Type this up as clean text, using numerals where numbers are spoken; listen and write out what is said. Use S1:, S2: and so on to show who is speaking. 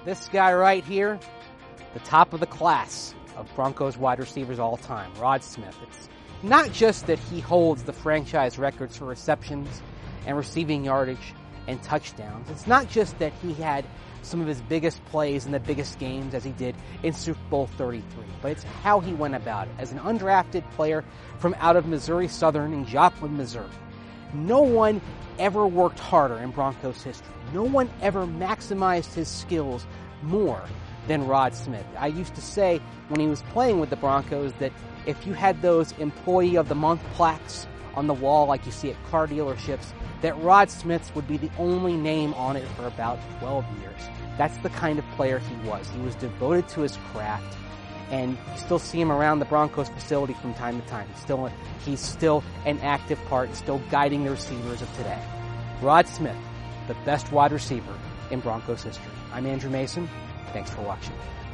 S1: This guy right here, the top of the class of Broncos wide receivers all time, Rod Smith. It's not just that he holds the franchise records for receptions and receiving yardage and touchdowns. It's not just that he had some of his biggest plays in the biggest games as he did in Super Bowl 33, but it's how he went about it. As an undrafted player from out of Missouri Southern in Joplin, Missouri, no one ever worked harder in Broncos history. No one ever maximized his skills more than Rod Smith. I used to say when he was playing with the Broncos that if you had those Employee of the Month plaques on the wall like you see at car dealerships, that Rod Smith's would be the only name on it for about 12 years. That's the kind of player he was. He was devoted to his craft, and you still see him around the Broncos facility from time to time. He's still an active part, still guiding the receivers of today. Rod Smith, the best wide receiver in Broncos history. I'm Andrew Mason. Thanks for watching.